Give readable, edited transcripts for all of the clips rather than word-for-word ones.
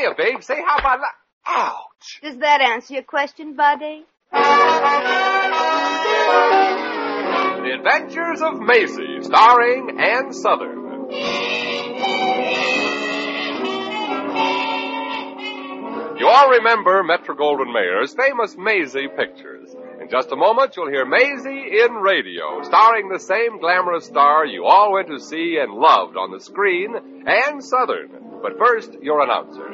Hiya, babe. Say, how about... Ouch! Does that answer your question, Buddy? The Adventures of Maisie, starring Ann Southern. You all remember Metro-Goldwyn-Mayer's famous Maisie pictures. In just a moment, you'll hear Maisie in radio, starring the same glamorous star you all went to see and loved on the screen, Ann Southern. But first, your announcer.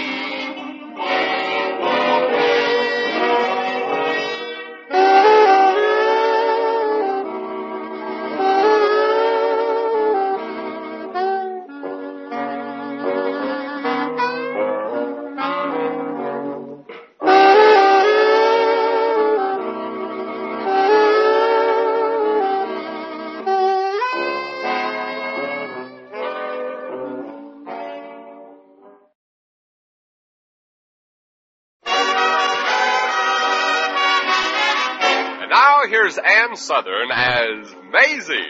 Here's Ann Southern as Maisie.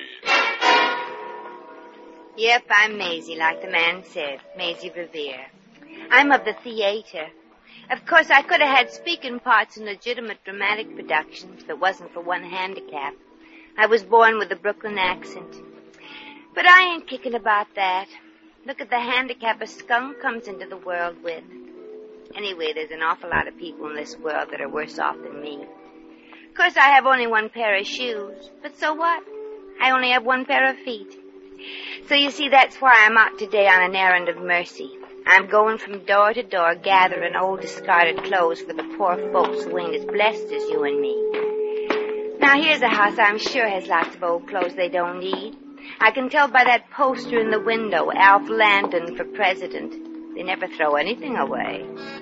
Yep, I'm Maisie, like the man said. Maisie Revere. I'm of the theater. Of course, I could have had speaking parts in legitimate dramatic productions if it wasn't for one handicap. I was born with a Brooklyn accent. But I ain't kicking about that. Look at the handicap a skunk comes into the world with. Anyway, there's an awful lot of people in this world that are worse off than me. Of course, I have only one pair of shoes, but so what? I only have one pair of feet. So you see, that's why I'm out today on an errand of mercy. I'm going from door to door gathering old discarded clothes for the poor folks who ain't as blessed as you and me. Now, here's a house I'm sure has lots of old clothes they don't need. I can tell by that poster in the window, Alf Landon for president. They never throw anything away.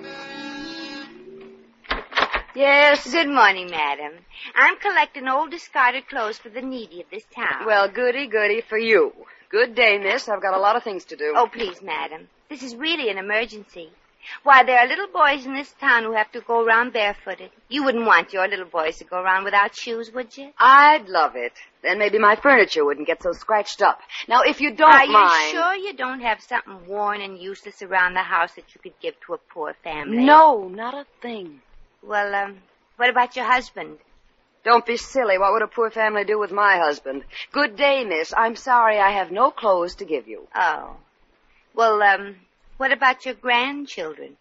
Yes? Good morning, madam. I'm collecting old discarded clothes for the needy of this town. Well, goody for you. Good day, miss. I've got a lot of things to do. Oh, please, madam. This is really an emergency. Why, there are little boys in this town who have to go around barefooted. You wouldn't want your little boys to go around without shoes, would you? I'd love it. Then maybe my furniture wouldn't get so scratched up. Now, if you don't mind... Are you sure you don't have something worn and useless around the house that you could give to a poor family? No, not a thing. Well, what about your husband? Don't be silly. What would a poor family do with my husband? Good day, miss. I'm sorry I have no clothes to give you. Oh. Well, what about your grandchildren?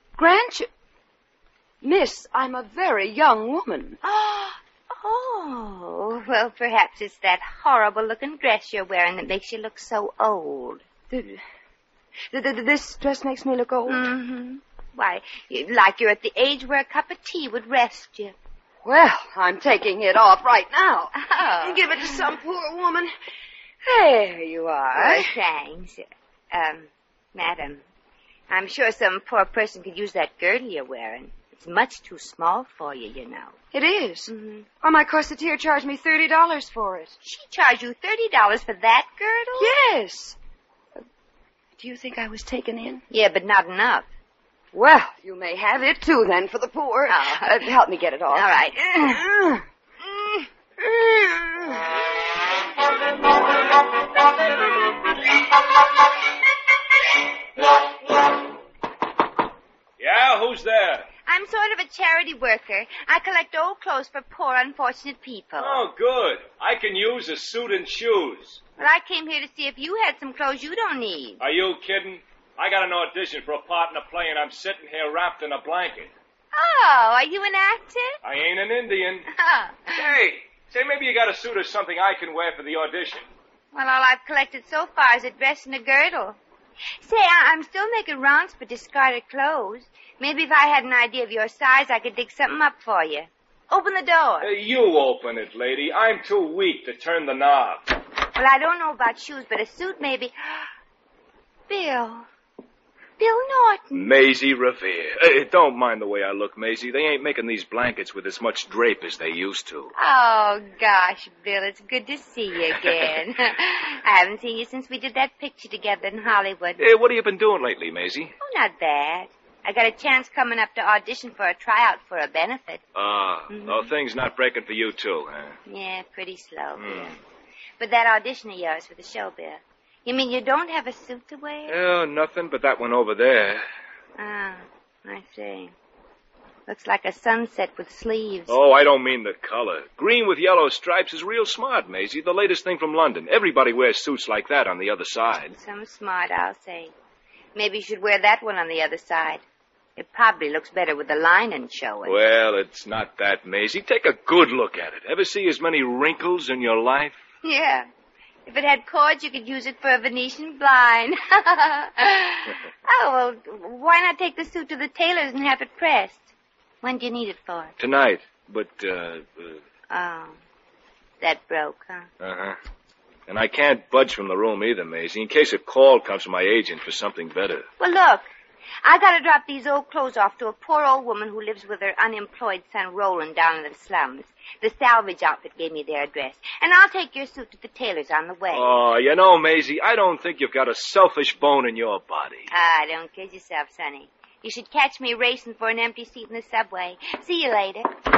Miss, I'm a very young woman. Oh, well, perhaps it's that horrible-looking dress you're wearing that makes you look so old. This dress makes me look old? Mm-hmm. Why, like you're at the age where a cup of tea would rest you. Well, I'm taking it off right now. Oh. Give it to some poor woman. There you are. Well, thanks. Madam, I'm sure some poor person could use that girdle you're wearing. It's much too small for you, you know. It is? Mm-hmm. Why, my corseteer charged me $30 for it. She charged you $30 for that girdle? Yes. Do you think I was taken in? Yeah, but not enough. Well, you may have it, too, then, for the poor. Oh. Help me get it off. All right. Yeah, who's there? I'm sort of a charity worker. I collect old clothes for poor, unfortunate people. Oh, good. I can use a suit and shoes. Well, I came here to see if you had some clothes you don't need. Are you kidding? I got an audition for a part in a play, and I'm sitting here wrapped in a blanket. Oh, are you an actor? I ain't an Indian. Oh. Say, maybe you got a suit or something I can wear for the audition. Well, all I've collected so far is a dress and a girdle. Say, I'm still making rounds for discarded clothes. Maybe if I had an idea of your size, I could dig something up for you. Open the door. You open it, lady. I'm too weak to turn the knob. Well, I don't know about shoes, but a suit maybe. Bill Norton. Maisie Revere. Don't mind the way I look, Maisie. They ain't making these blankets with as much drape as they used to. Oh, gosh, Bill, it's good to see you again. I haven't seen you since we did that picture together in Hollywood. What have you been doing lately, Maisie? Oh, not bad. I got a chance coming up to audition for a tryout for a benefit. Things not breaking for you, too, huh? Yeah, pretty slow, Bill. But that audition of yours for the show, Bill. You mean you don't have a suit to wear? Oh, nothing but that one over there. Ah, I see. Looks like a sunset with sleeves. Oh, I don't mean the color. Green with yellow stripes is real smart, Maisie. The latest thing from London. Everybody wears suits like that on the other side. Some smart, I'll say. Maybe you should wear that one on the other side. It probably looks better with the lining showing. Well, it's not that, Maisie. Take a good look at it. Ever see as many wrinkles in your life? Yeah. If it had cords, you could use it for a Venetian blind. Oh, well, why not take the suit to the tailor's and have it pressed? When do you need it for? Tonight. But, Oh. That broke, huh? Uh-huh. And I can't budge from the room either, Maisie, in case a call comes from my agent for something better. Well, look. I gotta drop these old clothes off to a poor old woman who lives with her unemployed son Roland down in the slums. The salvage outfit gave me their address. And I'll take your suit to the tailor's on the way. Oh, you know, Maisie, I don't think you've got a selfish bone in your body. Ah, don't kid yourself, Sonny. You should catch me racing for an empty seat in the subway. See you later.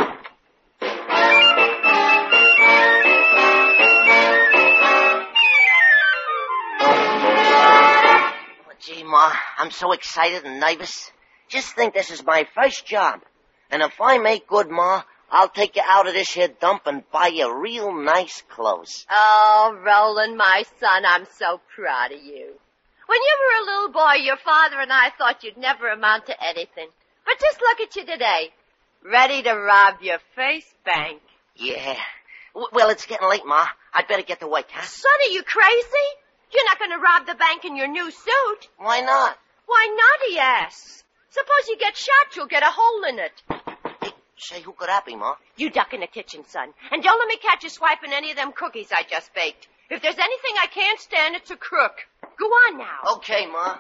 Gee, Ma, I'm so excited and nervous. Just think this is my first job. And if I make good, Ma, I'll take you out of this here dump and buy you real nice clothes. Oh, Roland, my son, I'm so proud of you. When you were a little boy, your father and I thought you'd never amount to anything. But just look at you today. Ready to rob your first bank. Yeah. Well, it's getting late, Ma. I'd better get to work, huh? Son, are you crazy? You're not going to rob the bank in your new suit. Why not? Why not, he asks. Suppose you get shot, you'll get a hole in it. Hey, say, who could that be, Ma? You duck in the kitchen, son. And don't let me catch you swiping any of them cookies I just baked. If there's anything I can't stand, it's a crook. Go on now. Okay, Ma.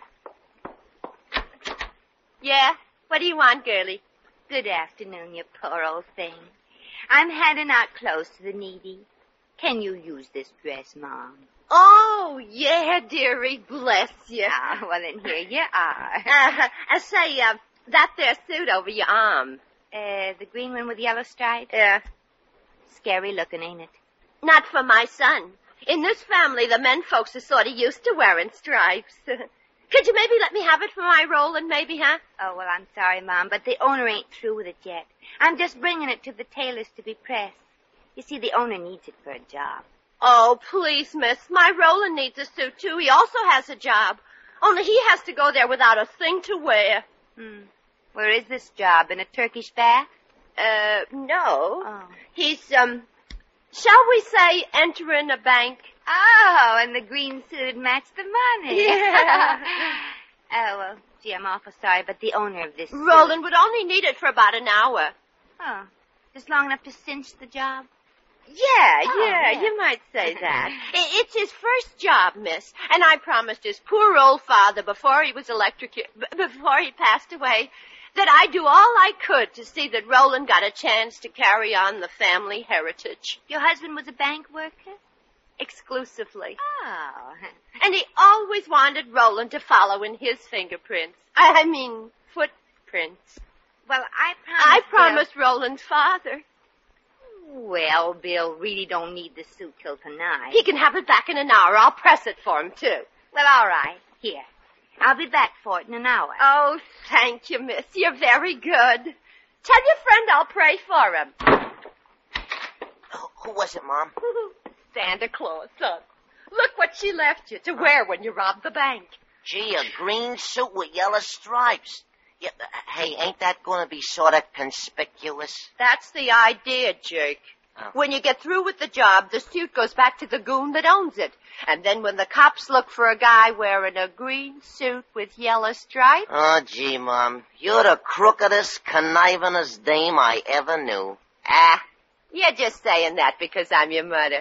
Yeah? What do you want, girlie? Good afternoon, you poor old thing. I'm handing out clothes to the needy. Can you use this dress, Mom? Oh, yeah, dearie. Bless you. Ah, well, then here you are. Say, that there suit over your arm. The green one with yellow stripes? Yeah. Scary looking, ain't it? Not for my son. In this family, the men folks are sort of used to wearing stripes. Could you maybe let me have it for my Roland, maybe, huh? Oh, well, I'm sorry, Mom, but the owner ain't through with it yet. I'm just bringing it to the tailor's to be pressed. You see, the owner needs it for a job. Oh, please, miss. My Roland needs a suit, too. He also has a job. Only he has to go there without a thing to wear. Where is this job? In a Turkish bath? No. Oh. He's, shall we say, entering a bank? Oh, and the green suit matched the money. Yeah. Oh, well, gee, I'm awful sorry, but the owner of this Roland would only need it for about an hour. Oh, just long enough to cinch the job? Yeah, you might say that. It's his first job, miss, and I promised his poor old father before he was before he passed away that I'd do all I could to see that Roland got a chance to carry on the family heritage. Your husband was a bank worker? Exclusively. Oh. And he always wanted Roland to follow in his fingerprints. I mean, footprints. Well, I promised Roland's father. Well, Bill really don't need the suit till tonight. He can have it back in an hour. I'll press it for him, too. Well, all right. Here. I'll be back for it in an hour. Oh, thank you, miss. You're very good. Tell your friend I'll pray for him. Who was it, Mom? Santa Claus, son. Look what she left you to wear when you robbed the bank. Gee, a green suit with yellow stripes. Yeah, hey, ain't that going to be sort of conspicuous? That's the idea, Jake. Oh. When you get through with the job, the suit goes back to the goon that owns it. And then when the cops look for a guy wearing a green suit with yellow stripes... Oh, gee, Mom, you're the crookedest, connivingest dame I ever knew. Ah, you're just saying that because I'm your mother.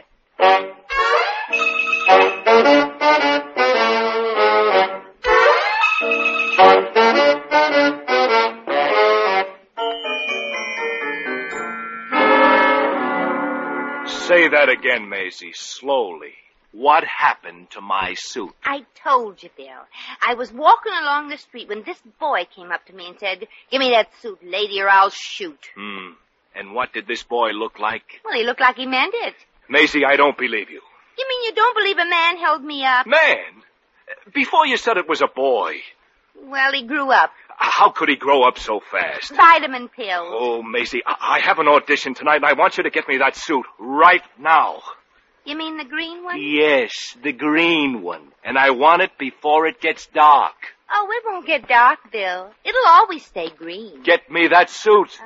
Say that again, Maisie, slowly. What happened to my suit? I told you, Bill. I was walking along the street when this boy came up to me and said, "Give me that suit, lady, or I'll shoot." And what did this boy look like? Well, he looked like he meant it. Maisie, I don't believe you. You mean you don't believe a man held me up? Man? Before you said it was a boy. Well, he grew up. How could he grow up so fast? Vitamin pills. Oh, Maisie, I have an audition tonight, and I want you to get me that suit right now. You mean the green one? Yes, the green one. And I want it before it gets dark. Oh, it won't get dark, Bill. It'll always stay green. Get me that suit.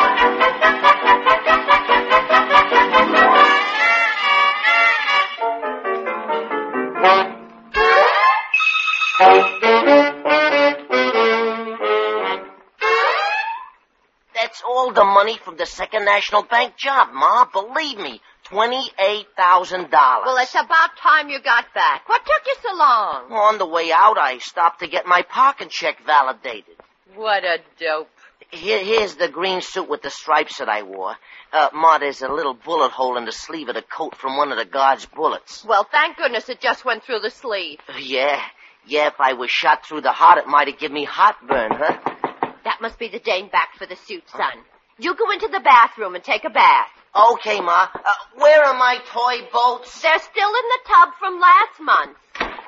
That's all the money from the Second National Bank job, Ma. Believe me, $28,000. Well, it's about time you got back. What took you so long? On the way out, I stopped to get my parking check validated. What a dope. Here's the green suit with the stripes that I wore. Ma, there's a little bullet hole in the sleeve of the coat from one of the guard's bullets. Well, thank goodness it just went through the sleeve. Yeah, if I was shot through the heart, it might have given me heartburn, huh? That must be the dame back for the suit, son. You go into the bathroom and take a bath. Okay, Ma. Where are my toy boats? They're still in the tub from last month.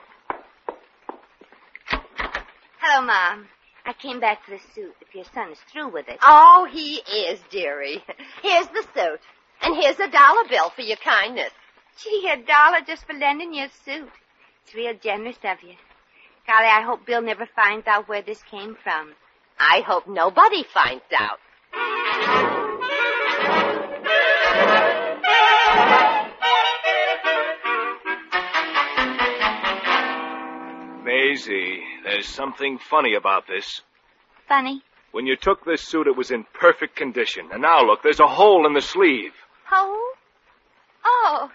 Hello, Mom. I came back for the suit if your son's through with it. Oh, he is, dearie. Here's the suit. And here's $1 bill for your kindness. Gee, $1 just for lending you a suit. It's real generous of you. Golly, I hope Bill never finds out where this came from. I hope nobody finds out. Maisie, there's something funny about this. Funny? When you took this suit, it was in perfect condition. And now, look, there's a hole in the sleeve. Hole? Oh,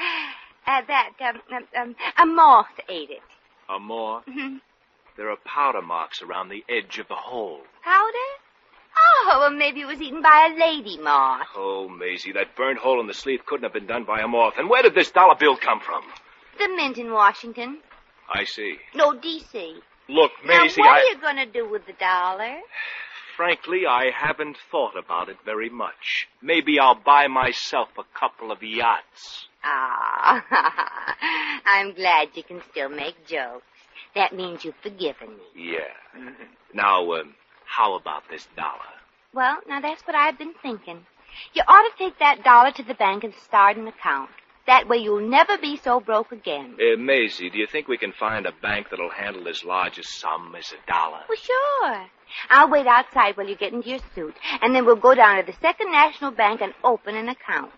a moth ate it. A moth? Mm-hmm. There are powder marks around the edge of the hole. Powder? Oh, well, maybe it was eaten by a lady moth. Oh, Maisie, that burnt hole in the sleeve couldn't have been done by a moth. And where did this $1 bill come from? The mint in Washington. I see. No, D.C. Look, Maisie, now, what are you going to do with the $1? Frankly, I haven't thought about it very much. Maybe I'll buy myself a couple of yachts. Ah, I'm glad you can still make jokes. That means you've forgiven me. Yeah. Now, how about this $1? Well, now that's what I've been thinking. You ought to take that $1 to the bank and start an account. That way you'll never be so broke again. Maisie, do you think we can find a bank that'll handle as large a sum as $1? Well, sure. I'll wait outside while you get into your suit, and then we'll go down to the Second National Bank and open an account.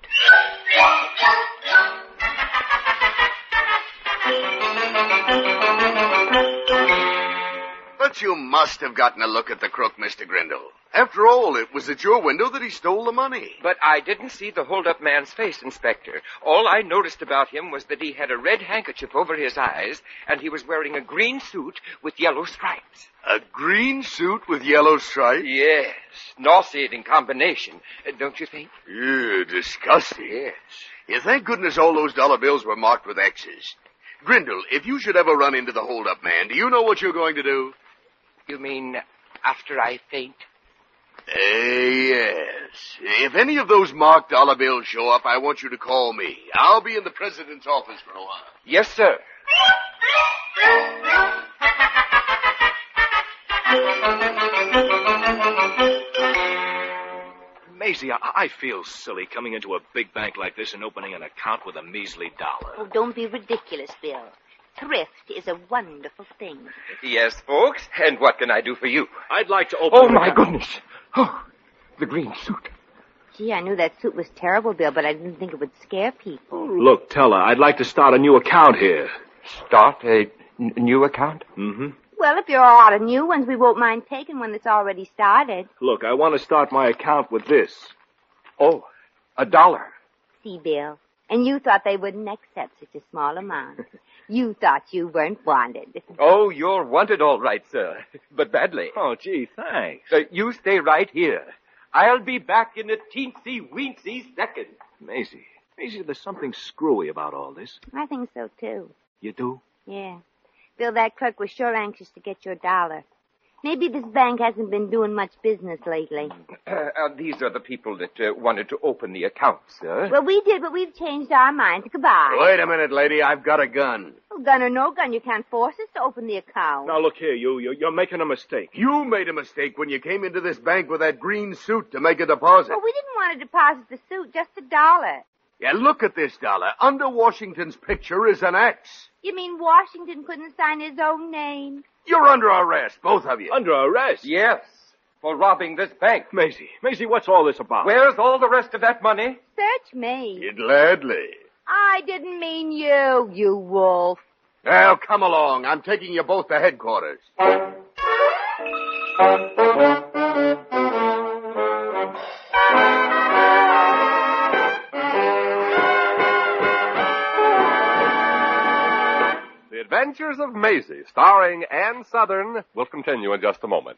But you must have gotten a look at the crook, Mr. Grindle. After all, it was at your window that he stole the money. But I didn't see the hold-up man's face, Inspector. All I noticed about him was that he had a red handkerchief over his eyes, and he was wearing a green suit with yellow stripes. A green suit with yellow stripes? Yes, nauseating combination, don't you think? Yeah, disgusting. Yes. Yeah, thank goodness all those $1 bills were marked with X's. Grindle, if you should ever run into the hold-up man, do you know what you're going to do? You mean after I faint? Yes. If any of those marked $1 bills show up, I want you to call me. I'll be in the president's office for a while. Yes, sir. Maisie, I feel silly coming into a big bank like this and opening an account with a measly $1. Oh, don't be ridiculous, Bill. Thrift is a wonderful thing. Yes, folks. And what can I do for you? I'd like to open... Oh, my goodness. Oh, the green suit. Gee, I knew that suit was terrible, Bill, but I didn't think it would scare people. Look, Teller, I'd like to start a new account here. Start a new account? Mm-hmm. Well, if you're out of new ones, we won't mind taking one that's already started. Look, I want to start my account with this. Oh, $1. See, Bill, and you thought they wouldn't accept such a small amount. You thought you weren't wanted. Oh, you're wanted all right, sir, but badly. Oh, gee, thanks. You stay right here. I'll be back in a teensy-weensy second. Maisie, there's something screwy about all this. I think so, too. You do? Yeah. Bill, that clerk was sure anxious to get your $1. Maybe this bank hasn't been doing much business lately. These are the people that wanted to open the account, sir. Well, we did, but we've changed our minds. Goodbye. Wait a minute, lady. I've got a gun. Well, gun or no gun, you can't force us to open the account. Now, look here, you're making a mistake. You made a mistake when you came into this bank with that green suit to make a deposit. Well, we didn't want to deposit the suit, just $1. Yeah, look at this dollar. Under Washington's picture is an X. You mean Washington couldn't sign his own name? You're under arrest, both of you. Under arrest? Yes, for robbing this bank. Maisie, what's all this about? Where's all the rest of that money? Search me. Gladly. I didn't mean you, you wolf. Well, come along. I'm taking you both to headquarters. The Adventures of Maisie, starring Ann Southern, will continue in just a moment.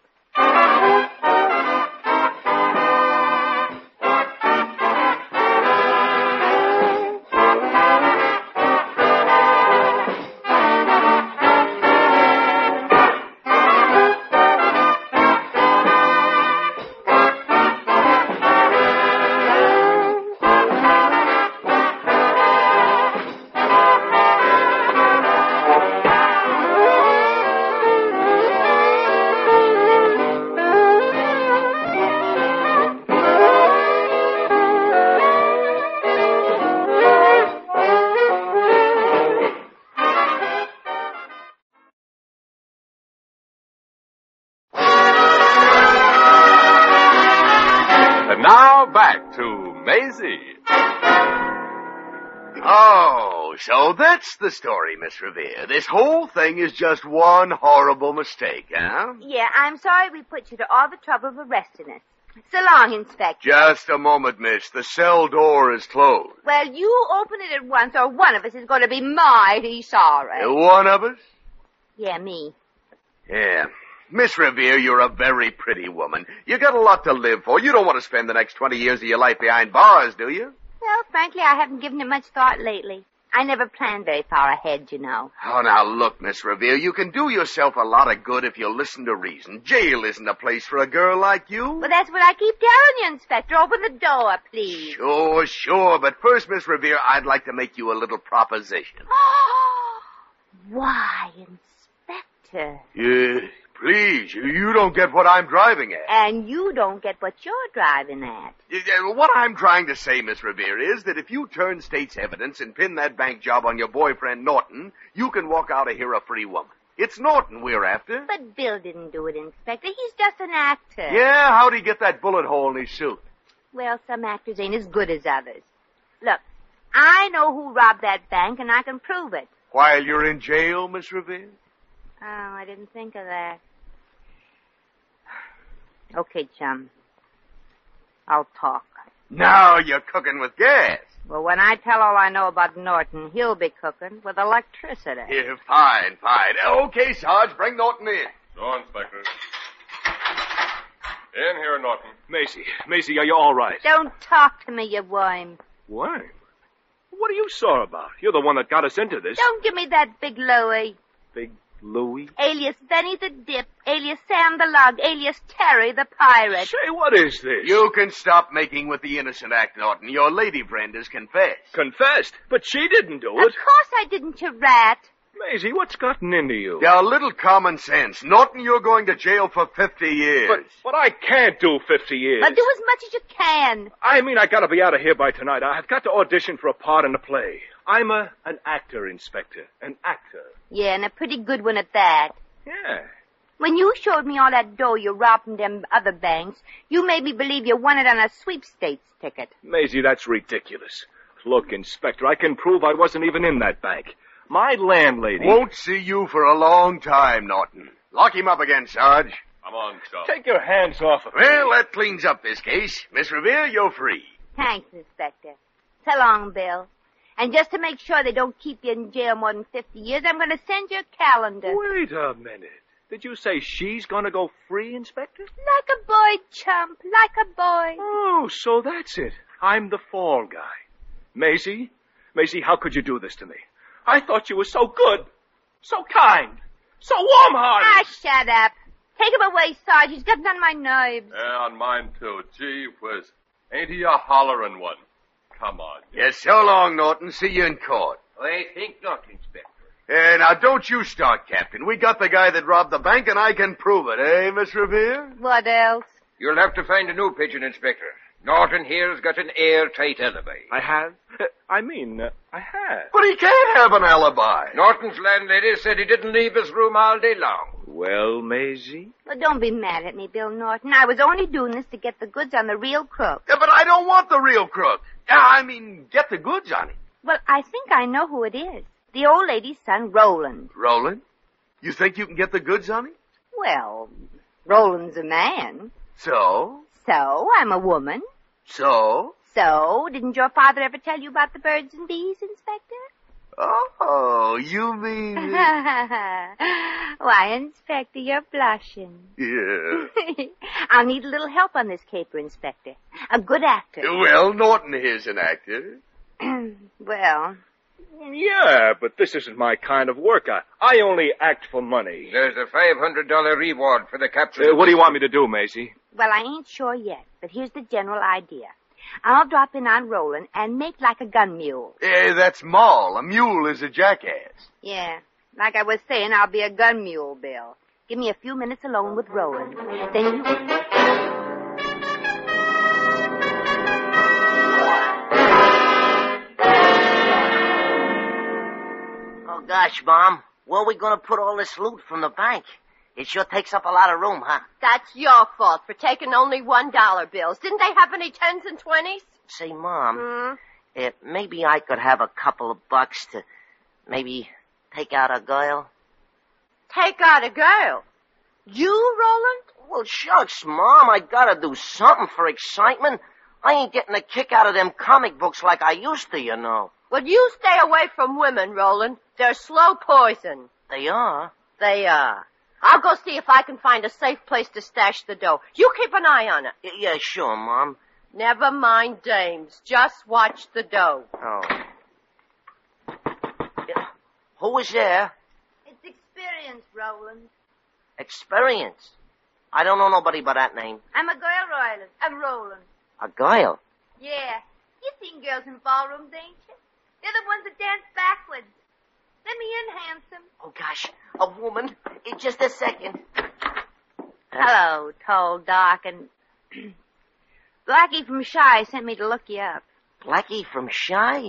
Now back to Maisie. Oh, so that's the story, Miss Revere. This whole thing is just one horrible mistake, huh? Yeah, I'm sorry we put you to all the trouble of arresting us. So long, Inspector. Just a moment, miss. The cell door is closed. Well, you open it at once or one of us is going to be mighty sorry. One of us? Yeah, me. Yeah. Miss Revere, you're a very pretty woman. You got a lot to live for. You don't want to spend the next 20 years of your life behind bars, do you? Well, frankly, I haven't given it much thought lately. I never planned very far ahead, you know. Oh, now look, Miss Revere, you can do yourself a lot of good if you listen to reason. Jail isn't a place for a girl like you. Well, that's what I keep telling you, Inspector. Open the door, please. Sure. But first, Miss Revere, I'd like to make you a little proposition. Why, Inspector? Yeah, please, you don't get what I'm driving at. And you don't get what you're driving at. What I'm trying to say, Miss Revere, is that if you turn state's evidence and pin that bank job on your boyfriend, Norton, you can walk out of here a free woman. It's Norton we're after. But Bill didn't do it, Inspector. He's just an actor. Yeah, how'd he get that bullet hole in his suit? Well, some actors ain't as good as others. Look, I know who robbed that bank, and I can prove it. While you're in jail, Miss Revere? Oh, I didn't think of that. Okay, chum. I'll talk. Now you're cooking with gas. Well, when I tell all I know about Norton, he'll be cooking with electricity. Yeah, fine. Okay, Sarge, bring Norton in. So, Inspector. In here, Norton. Maisie, are you all right? Don't talk to me, you worm. Worm? What are you sore about? You're the one that got us into this. Don't give me that big Louie. Big Louie? Alias Benny the Dip, alias Sam the Lug, alias Terry the Pirate. Say, what is this? You can stop making with the innocent act, Norton. Your lady friend has confessed. Confessed? But she didn't do it. Of course I didn't, you rat. Maisie, what's gotten into you? Now, a little common sense. Norton, you're going to jail for 50 years. But I can't do 50 years. But do as much as you can. I mean, I gotta be out of here by tonight. I've got to audition for a part in a play. I'm an actor, Inspector. An actor. Yeah, and a pretty good one at that. Yeah. When you showed me all that dough you robbed from them other banks, you made me believe you won it on a sweepstakes ticket. Maisie, that's ridiculous. Look, Inspector, I can prove I wasn't even in that bank. My landlady... Won't see you for a long time, Norton. Lock him up again, Sarge. Come on, Chum. Take your hands off of me. Well, that cleans up this case. Miss Revere, you're free. Thanks, Inspector. So long, Bill. And just to make sure they don't keep you in jail more than 50 years, I'm going to send you a calendar. Wait a minute. Did you say she's going to go free, Inspector? Like a boy, chump. Like a boy. Oh, so that's it. I'm the fall guy. Maisie, how could you do this to me? I thought you were so good, so kind, so warm-hearted. Ah, shut up. Take him away, Sarge. He's getting on my nerves. Yeah, on mine, too. Gee whiz. Ain't he a hollering one? Come on. Yes, so long, Norton. See you in court. I think not, Inspector. Now, don't you start, Captain. We got the guy that robbed the bank, and I can prove it, eh, Miss Revere? What else? You'll have to find a new pigeon, Inspector. Norton here's got an airtight alibi. I have? I have. But he can't have an alibi. Norton's landlady said he didn't leave his room all day long. Well, Maisie? Well, don't be mad at me, Bill Norton. I was only doing this to get the goods on the real crook. Yeah, but I don't want the real crook. Get the goods on him. Well, I think I know who it is. The old lady's son, Roland. Roland? You think you can get the goods on him? Well, Roland's a man. So? So, I'm a woman. So? So, didn't your father ever tell you about the birds and bees, Inspector? Oh, you mean... Why, Inspector, you're blushing. Yeah. I'll need a little help on this caper, Inspector. A good actor. Well, Norton here's an actor. Well... Yeah, but this isn't my kind of work. I only act for money. There's a $500 reward for the capture. What do you want me to do, Maisie? Well, I ain't sure yet, but here's the general idea. I'll drop in on Roland and make like a gun mule. That's Moll. A mule is a jackass. Yeah. Like I was saying, I'll be a gun mule, Bill. Give me a few minutes alone with Roland. Then you... Oh, gosh, Mom. Where are we going to put all this loot from the bank? It sure takes up a lot of room, huh? That's your fault for taking only $1 bills. Didn't they have any 10s and 20s? Say, Mom, maybe I could have a couple of bucks to maybe take out a girl. Take out a girl? You, Roland? Well, shucks, Mom. I gotta do something for excitement. I ain't getting a kick out of them comic books like I used to, you know. Well, you stay away from women, Roland. They're slow poison. They are? They are. I'll go see if I can find a safe place to stash the dough. You keep an eye on it. Yeah, sure, Mom. Never mind dames. Just watch the dough. Oh. Yeah. Who is there? It's experience, Roland. Experience? I don't know nobody by that name. I'm a girl, Roland. A girl? Yeah. You've seen girls in ballrooms, ain't you? They're the ones that dance backwards. Let me in, handsome. Oh, gosh. A woman? In just a second. Hello, tall, dark, and... Blackie from Shy sent me to look you up. Blackie from Shy?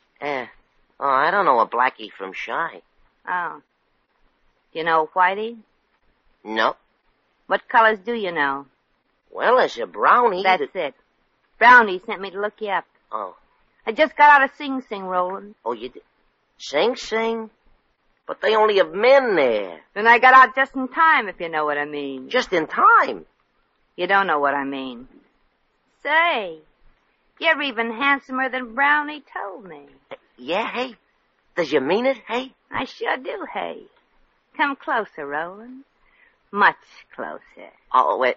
I don't know a Blackie from Shy. Oh. You know Whitey? No. What colors do you know? Well, there's a brownie. That's it. Brownie sent me to look you up. Oh. I just got out of Sing Sing, Roland. Oh, you did? Sing Sing? But they only have men there. Then I got out just in time, if you know what I mean. Just in time? You don't know what I mean. Say, you're even handsomer than Brownie told me. Yeah, hey? Does you mean it, hey? I sure do, hey. Come closer, Roland. Much closer. Oh, wait.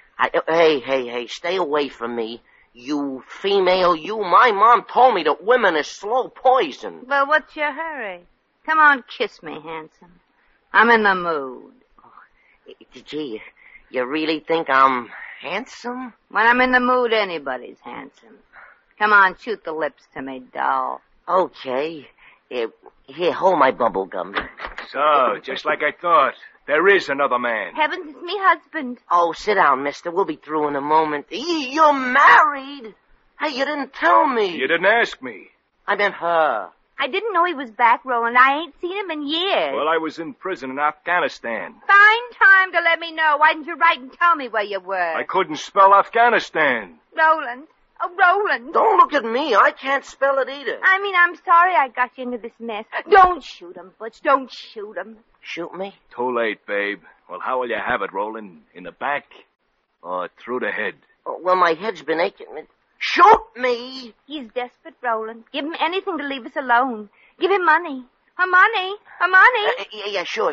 Hey, stay away from me. You female, you. My mom told me that women are slow poison. Well, what's your hurry? Come on, kiss me, handsome. I'm in the mood. Oh, gee, you really think I'm handsome? When I'm in the mood, anybody's handsome. Come on, shoot the lips to me, doll. Okay. Here, hold my bubble gum. So, just like I thought, there is another man. Heavens, it's me husband. Oh, sit down, mister. We'll be through in a moment. You're married? Hey, you didn't tell me. You didn't ask me. I meant her. I didn't know he was back, Roland. I ain't seen him in years. Well, I was in prison in Afghanistan. Fine time to let me know. Why didn't you write and tell me where you were? I couldn't spell Afghanistan. Roland. Oh, Roland. Don't look at me. I can't spell it either. I mean, I'm sorry I got you into this mess. Don't shoot him, Butch. Don't shoot him. Shoot me? Too late, babe. Well, how will you have it, Roland? In the back or through the head? Oh, well, my head's been aching. Shoot me! He's desperate, Roland. Give him anything to leave us alone. Give him money. Her money. Her money. Yeah, sure.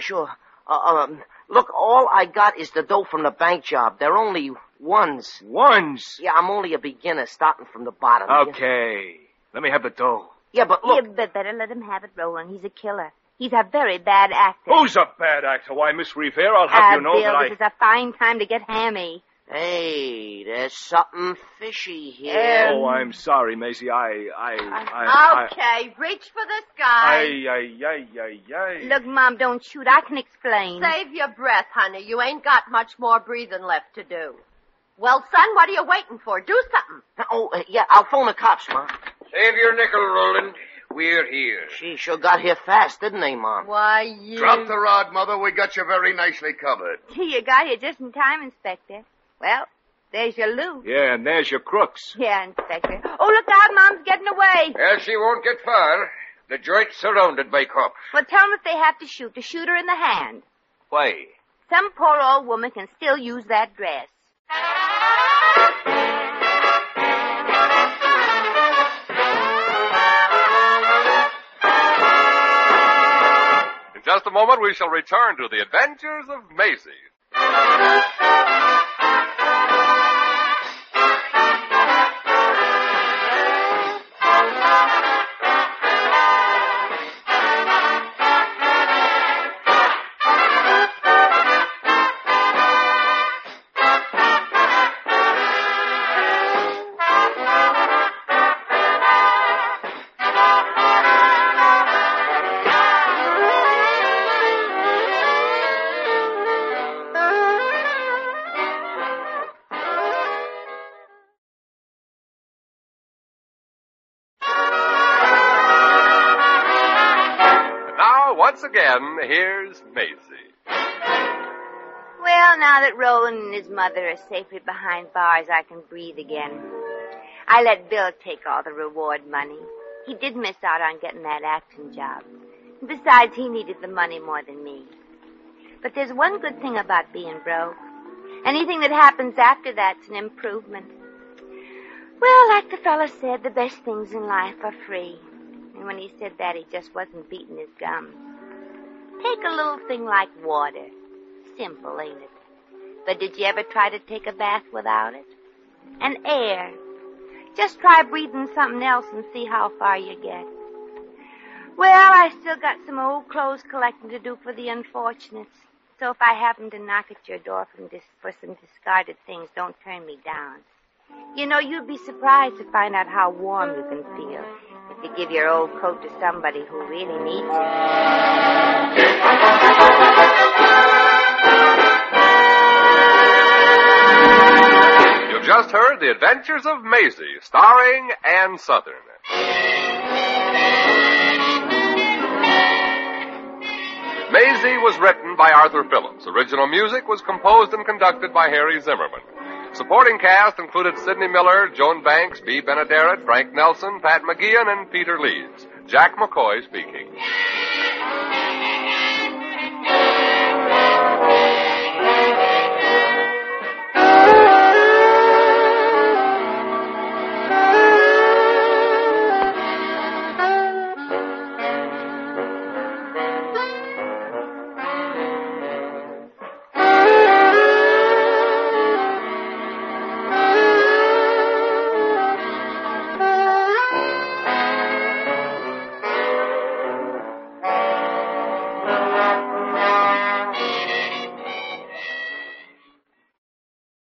Look, all I got is the dough from the bank job. They're only ones. Ones? Yeah, I'm only a beginner, starting from the bottom. Okay. Let me have the dough. Yeah, but look. You better let him have it, Roland. He's a killer. He's a very bad actor. Who's a bad actor? Why, Miss Revere, I'll have you know Bill, that this is a fine time to get hammy. Hey, there's something fishy here. Oh, I'm sorry, Maisie. Okay, reach for the sky. Look, Mom, don't shoot. I can explain. Save your breath, honey. You ain't got much more breathing left to do. Well, son, what are you waiting for? Do something. Oh, yeah, I'll phone the cops, Ma. Save your nickel, Roland. We're here. She sure got here fast, didn't they, Mom? Why, you... Drop the rod, Mother. We got you very nicely covered. You got here just in time, Inspector. Well, there's your loot. Yeah, and there's your crooks. Yeah, Inspector. Oh, look out, Mom's getting away. Well, she won't get far. The joint's surrounded by cops. Well, tell them if they have to shoot her in the hand. Why? Some poor old woman can still use that dress. In just a moment, we shall return to the adventures of Maisie. Once again, here's Maisie. Well, now that Roland and his mother are safely behind bars, I can breathe again. I let Bill take all the reward money. He did miss out on getting that acting job. Besides, he needed the money more than me. But there's one good thing about being broke. Anything that happens after that's an improvement. Well, like the fella said, the best things in life are free. And when he said that, he just wasn't beating his gums. Take a little thing like water. Simple, ain't it? But did you ever try to take a bath without it? And air. Just try breathing something else and see how far you get. Well, I still got some old clothes collecting to do for the unfortunates. So if I happen to knock at your door for some discarded things, don't turn me down. You know, you'd be surprised to find out how warm you can feel if you give your old coat to somebody who really needs it. You've just heard The Adventures of Maisie, starring Ann Southern. Maisie was written by Arthur Phillips. Original music was composed and conducted by Harry Zimmerman. Supporting cast included Sidney Miller, Joan Banks, Bea Benaderet, Frank Nelson, Pat McGeehan, and Peter Leeds. Jack McCoy speaking.